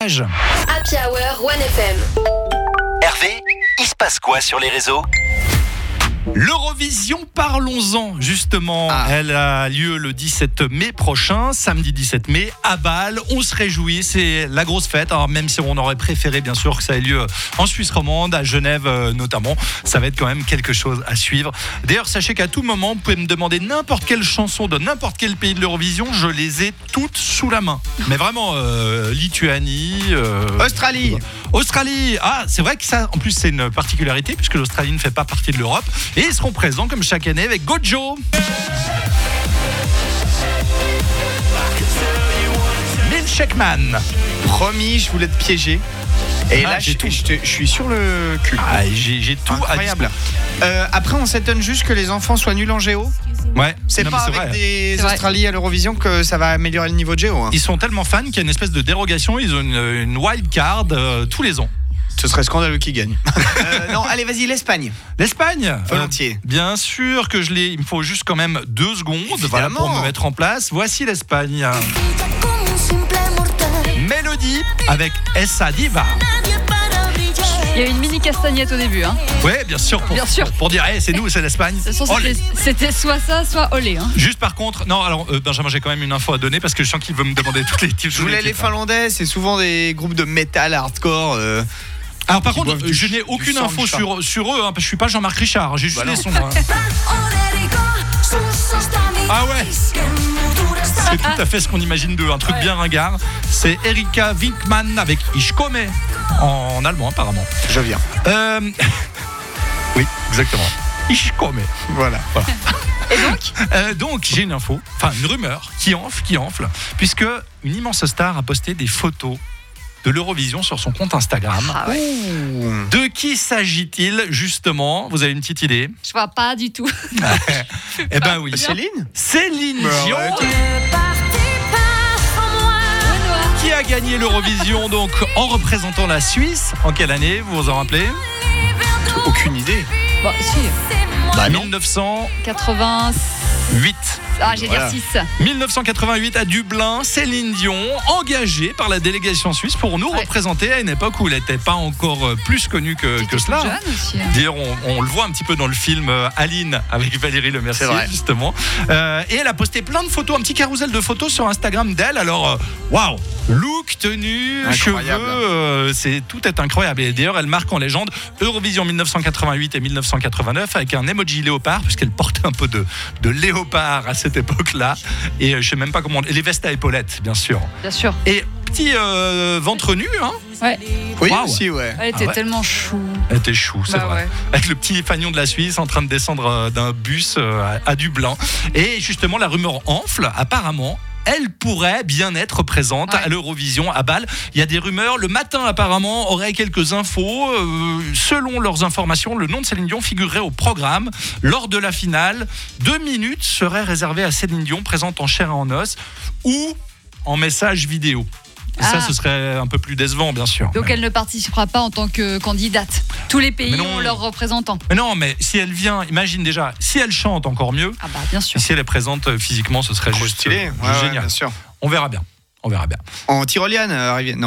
message. Happy Hour 1FM. Hervé, il se passe quoi sur les réseaux ? L'Eurovision, parlons-en justement. Elle a lieu le 17 mai prochain, samedi 17 mai, à Bâle. On se réjouit, c'est la grosse fête. Alors même si on aurait préféré bien sûr que ça ait lieu en Suisse romande, à Genève notamment, ça va être quand même quelque chose à suivre. D'ailleurs, sachez qu'à tout moment, vous pouvez me demander n'importe quelle chanson de n'importe quel pays de l'Eurovision, je les ai toutes sous la main. Mais vraiment, Lituanie... Australie. Ah, c'est vrai que ça, en plus, c'est une particularité puisque l'Australie ne fait pas partie de l'Europe. Et ils seront présents comme chaque année avec Gojo. Milkshake Man. Promis, je voulais te piéger. Et là, je suis sur le cul. J'ai tout. Incroyable. Après, on s'étonne juste que les enfants soient nuls en géo. Ouais. C'est non, pas c'est avec vrai. des C'est vrai. Australies à l'Eurovision que ça va améliorer le niveau de géo. Hein. Ils sont tellement fans qu'il y a une espèce de dérogation. Ils ont une wild card tous les ans. Ce serait scandaleux qu'ils gagnent. Non, allez, vas-y, l'Espagne. L'Espagne, Volontiers. bien sûr que je l'ai. Il me faut juste quand même 2 secondes voilà, pour me mettre en place. Voici l'Espagne. Mélodie avec Essa Diva. Il y a eu une mini castagnette au début. Hein. Ouais, bien sûr. Pour dire, hey, c'est nous, c'est l'Espagne. De toute façon, c'était soit ça, soit olé. Hein. Juste par contre, non, alors Benjamin, j'ai quand même une info à donner parce que je sens qu'il veut me demander toutes les types. Je voulais les Finlandais, c'est souvent des groupes de métal hardcore. Alors par contre, boivent je n'ai aucune info sur eux, hein, parce que je suis pas Jean-Marc Richard, j'ai juste les sons. Hein. Ah ouais. C'est tout à fait ce qu'on imagine d'eux, un truc bien ringard. C'est Erika Winkman avec Ich komme, en allemand apparemment. Je viens. Oui, exactement. Ich komme. Voilà. Et donc j'ai une info, enfin une rumeur qui enfle, puisque une immense star a posté des photos de l'Eurovision sur son compte Instagram. Ah ouais. De qui s'agit-il justement ? Vous avez une petite idée ? Je vois pas du tout. Eh ben oui. Céline Dion. Qui a gagné l'Eurovision donc en représentant la Suisse. En quelle année, vous vous en rappelez ? Aucune idée. Bon, si. 1988. Ah, j'ai dit 6. 1988 à Dublin, Céline Dion, engagée par la délégation suisse pour nous représenter à une époque où elle n'était pas encore plus connue que cela. Jeune aussi, hein. D'ailleurs, on le voit un petit peu dans le film Aline avec Valérie Lemercier, justement. Et elle a posté plein de photos, un petit carrousel de photos sur Instagram d'elle. Alors, waouh, look, tenue, incroyable. cheveux, tout est incroyable. Et d'ailleurs, elle marque en légende Eurovision 1988 et 1989 avec un emoji léopard, puisqu'elle portait un peu de léopard à cette époque-là. Et je sais même pas comment. Et les vestes à épaulettes, bien sûr. Bien sûr. Et petit ventre nu, hein. Ouais. Oui, Wow. aussi, ouais. Elle était tellement chou. Elle était chou, c'est vrai. Ouais. Avec le petit fanion de la Suisse en train de descendre d'un bus à Dublin. Et justement, la rumeur enfle. Apparemment, elle pourrait bien être présente à l'Eurovision à Bâle. Il y a des rumeurs. Le matin, apparemment, aurait quelques infos. Selon leurs informations, le nom de Céline Dion figurerait au programme. Lors de la finale, 2 minutes seraient réservées à Céline Dion, présente en chair et en os, ou en message vidéo. Et ça, ce serait un peu plus décevant, bien sûr. Donc elle ne participera pas en tant que candidate. Tous les pays ont leurs représentants. Mais non, mais si elle vient, imagine déjà, si elle chante encore mieux. Ah bah bien sûr. Et si elle est présente physiquement, ce serait juste stylé. génial. Bien sûr. On verra bien. En tyrolienne, arrivé. Non.